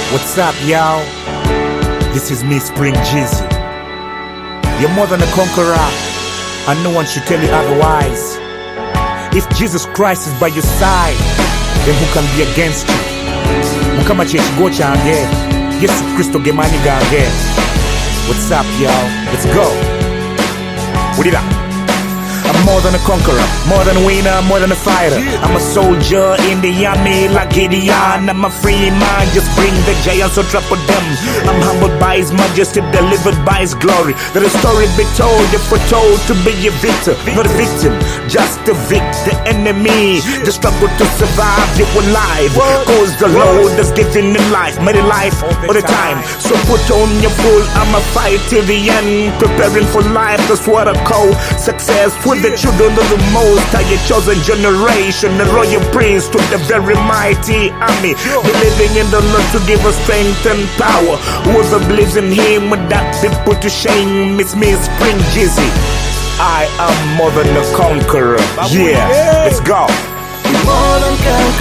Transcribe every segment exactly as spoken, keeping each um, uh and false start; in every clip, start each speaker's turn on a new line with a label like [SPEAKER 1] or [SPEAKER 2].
[SPEAKER 1] What's up, y'all? This is me, Spring Jeezy. You're more than a conqueror, and no one should tell you otherwise. If Jesus Christ is by your side, then who can be against you? Mukama chechigo change, Yesu Kristo gemani gange. What's up, y'all? Let's go. What it up? I'm more than a conqueror, more than a winner, more than a fighter. I'm a soldier in the army like Gideon. I'm a free man, just bring the giants or trample them. I'm humbled by his majesty, delivered by his glory. Let a story be told, if we're told to be a victor, not a victim, just a victor. Enemy, the struggle to survive, you alive. Cause the Lord has given him life, made it life all the time. So put on your full armor, fight till the end, preparing for life. That's what I call success. With the children of the Most High, a chosen generation, a royal prince to the very mighty army, believing in the Lord to give us strength and power. Whoever believes in him would not be put to shame. It's me, Spring Jeezy. I am more than a conqueror. Yeah, let's go.
[SPEAKER 2] More than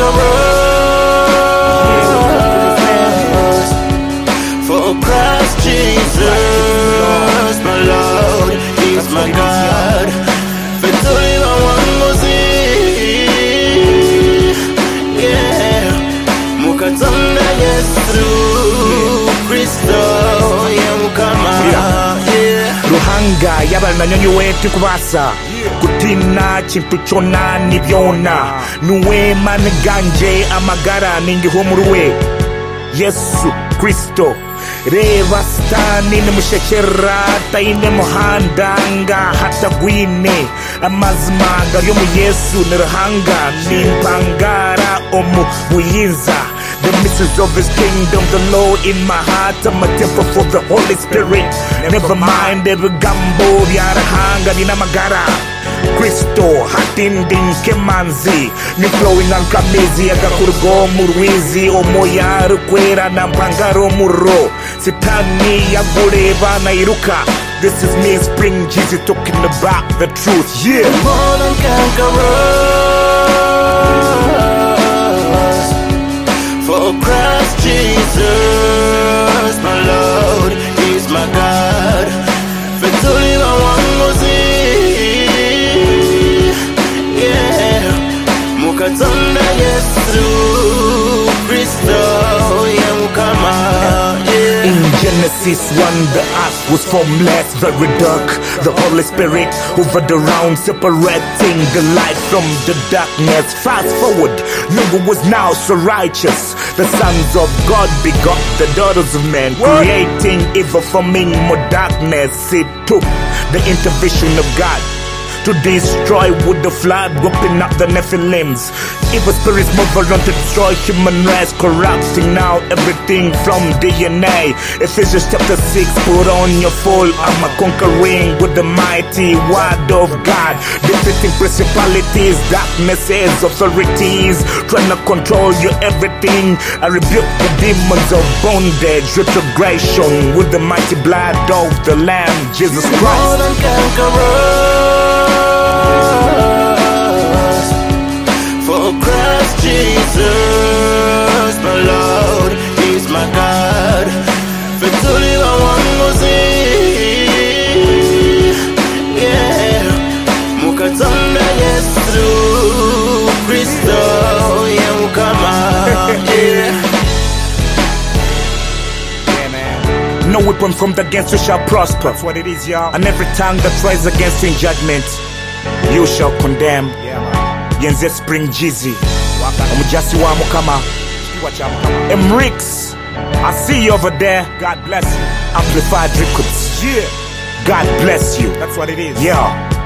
[SPEAKER 2] conquerors, for Christ Jesus, my Lord, He's my God.
[SPEAKER 1] Ruhanga yabana nyonyo wetu kubasa kutina chintu chona nibyona nuwe maniganje amagara ningi homuruwe Yesu Kristo reba stani nemushekera taine muhandanga hata gwine amazmanga yo mu Yesu nirhanga nimpangara omu buyinza. The mysteries of his kingdom, the Lord in my heart. I'm a temple for the Holy Spirit. Never mind every gambo yarahanga nina magara Kristo hatinding kemanzi ni flowing on kamizi agakurgo murwizi omoya rukwera na mpangaro muro sitani yagureba na iruka. This is me, Spring Jeezy, talking about the truth. Yeah,
[SPEAKER 2] more than conquerors, for Christ Jesus, my Lord, He's my God. Victory I want to see. Yeah, Mukatanda Yesu Kristo ya mukama.
[SPEAKER 1] In Genesis one, the earth was formless, very dark. The Holy Spirit hovered around, separating the light from the darkness. Fast forward, Noah was now so righteous. The sons of God begot the daughters of men, creating evil, forming more darkness. It took the intervention of God to destroy with the flood, whooping up the Nephilims. Evil spirits move around to destroy human race, corrupting now everything from D N A. Ephesians chapter six, put on your full armor, conquering with the mighty word of God, defeating principalities, darknesses, authorities, trying to control you everything. I rebuke the demons of bondage, retrogression with the mighty blood of the Lamb, Jesus Christ.
[SPEAKER 2] More than conquerors, for Christ Jesus, my Lord, He's my God. Victory I want to see. Yeah, Mukatanda Yesu Kristo ya mukama. Yeah.
[SPEAKER 1] No weapon formed against you shall prosper. That's what it is, y'all. And every tongue that rises against you in judgment, you shall condemn. Yeah, man. Yenze Spring Jeezy. Omujasi wa mukama. Emrix, I see you over there. God bless you. Amplified Records. Yeah. God bless you. That's what it is. Yeah.